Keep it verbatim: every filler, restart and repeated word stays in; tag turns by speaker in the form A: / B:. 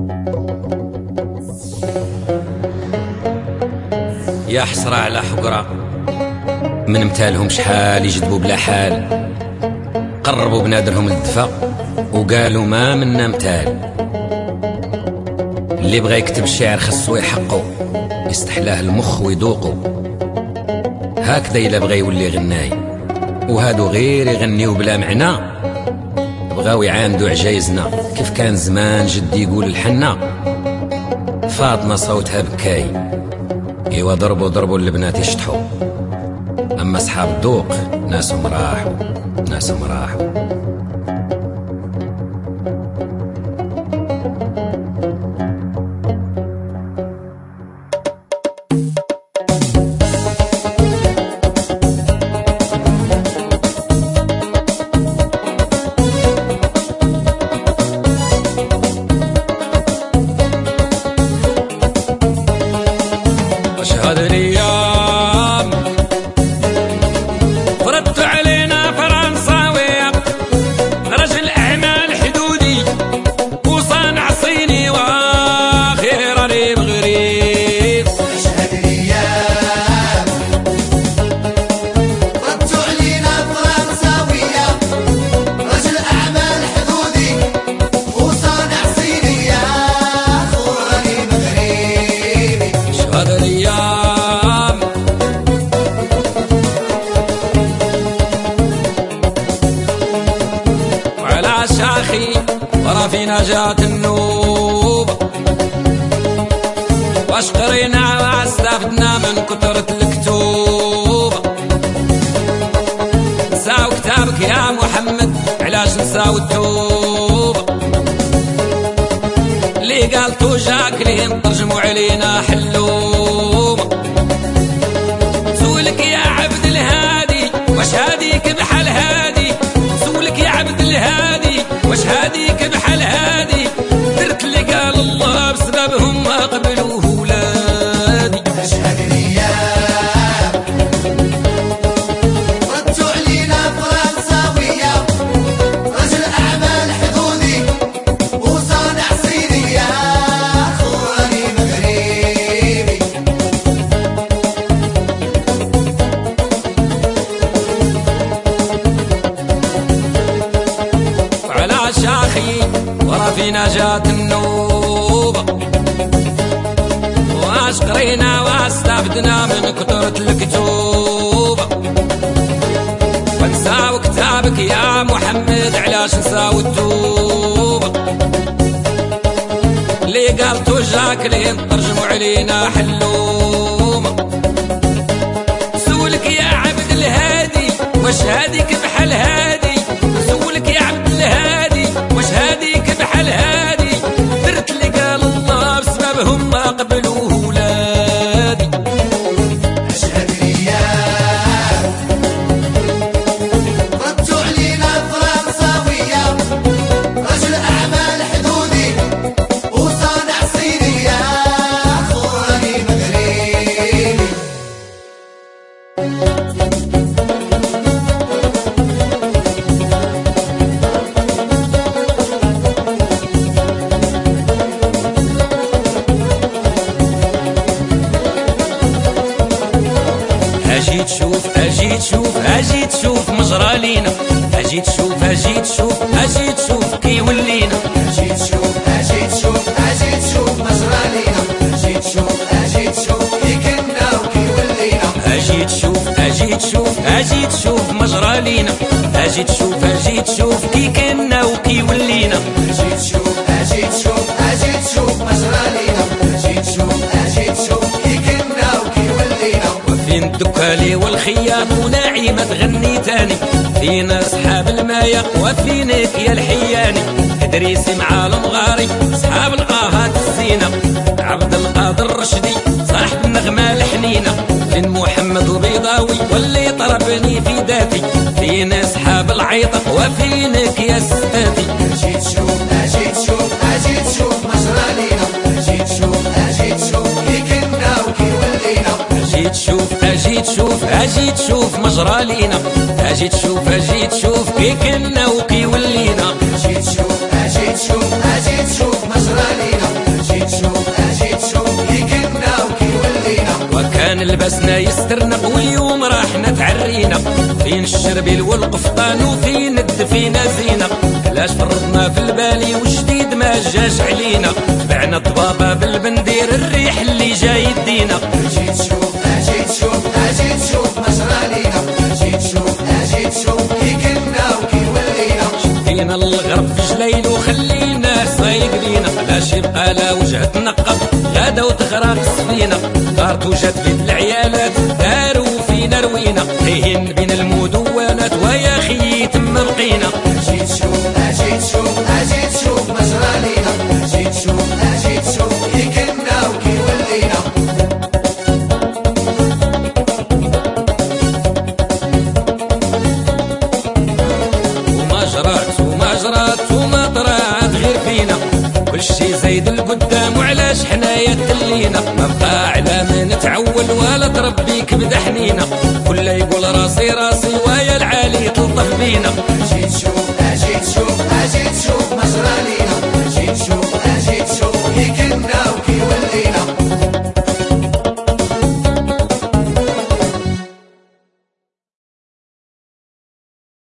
A: يا حسرة على حقرة من متالهم شحال يجذبوا بلا حال، قربوا بنادرهم للدفا وقالوا ما منا متال. اللي بغى يكتب الشعر خصو يحقو، يستحلاه المخ ويذوقو، هكذا إلا بغى يولي غناي. وهادو غير يغنيو بلا معنى، بغاو يعاندو عجايزنا كيف كان زمان جدي يقول الحنا فاطمة صوتها بكاي. ايوا ضربوا ضربوا البنات يشطحوا، اما اصحاب الذوق ناسهم راحوا ناسهم راحوا.
B: هذه الايام فردت علينا فرنساوي، رجل اعمال حدودي وصانع صيني واخير غريب غريب.
C: هذه الايام فردت علينا فرنساوية، رجل اعمال حدودي وصانع صيني غريب غريب.
B: هذه الايام شاخي ورا فينا جات النوبة، واش قرينا واستفدنا من كترة الكتوبة. نساو كتابك يا محمد علاش نساو التوبة، اللي قالتو جاكلين ترجموا علينا حلومة. سولك يا عبد الهادي واش هاديك بحال هادي، سولك يا عبد الهادي واش هاديك بحال هادي، درت اللي قال الله بسببهم ما قبلوه ولادي.
C: اش هذه الايام ردتوا علينا فرنساوية، رجل اعمال حدودي وصانع صيني غريب غريبي.
B: وعلى شاخي ورا فينا جات النوبة، واش قرينا واستفدنا من كترة الكتوبة. ونساو كتابك يا محمد علاش نساو التوبة، اللي قالتو جاكلين ترجموا علينا حلومة. سولك يا عبد الهادي واش هاديك بحال هادي، سولك يا عبد الهادي واش هاديك بحال هادي، درت اللي قال الله بسببهم ما قبلوه ولادي.
C: اش هذه الايام ردتوا علينا فرنساوية، رجل اعمال حدودي وصانع صيني غريب غريبي.
B: اجي تشوف اجي تشوف اجي تشوف مجرى لينا، اجي تشوف اجي تشوف اجي تشوف كي ولينا.
C: اجي تشوف اجي تشوف اجي تشوف مجرى لينا، اجي تشوف اجي تشوف كي كنا وكي ولينا.
B: اجي تشوف اجي تشوف اجي تشوف مجرى لينا، اجي تشوف اجي تشوف كي كنا وكي ولينا.
C: اجي تشوف اجي تشوف اجي تشوف مجرى لينا، اجي تشوف اجي تشوف كي كنا وكي ولينا.
B: وفين الدكالي والخيام ونعيمة تغني تاني، فينا صحاب المايا وفينك يا الحياني. ادريسي مع المغاري صحاب القاهات الزينة، عبد القادر الرشدي صاحب النغمة الحنينة. فين محمد البيضاوي واللي طربني في ذاتي، فينا صحاب العيطة وفينك يا ستاتي.
C: اجي تشوف اجي تشوف اجي تشوف مجرى لينا، اجي تشوف اجي تشوف كي كنا وكي ولينا.
B: اجي تشوف اجي تشوف اجي تشوف مجرى لينا، اجي تشوف اجي تشوف كي كنا وكي ولينا.
C: اجي تشوف اجي تشوف اجي تشوف مجرى لينا.
B: كان لبسنا يسترنا واليوم راحنا تعرينا، فين الشربيل والقفطان وفين الدفينة زينة، علاش فرضنا في البالي والجديد ما جاش علينا، بعنا الضبابة بالبندير الريح اللي جاي يدينا.
C: اجي تشوف اجي تشوف اجي تشوف مجرالينا، اجي تشوف اجي تشوف كي كنا وكي ولينا،
B: شدينا الغرب في جليل وخلينا صايق بينا، علاش يبقى لا وجه تنقب غادا وتغرق السفينة، دارت وجات بيت العيالات داروا فينا روينا، تايهين بين المدونات ويا خيي تم بقينا.
C: اجي تشوف اجي تشوف اجي تشوف مجرالينا، اجي تشوف اجي تشوف كي كنا وكي ولينا.
B: وما جرات وما جرات وما طرات غير فينا، كل شي زايد القدام وعلاش حنايا تلينا، ما بقى على ما نتعول ولا تربيك بدا حنينا.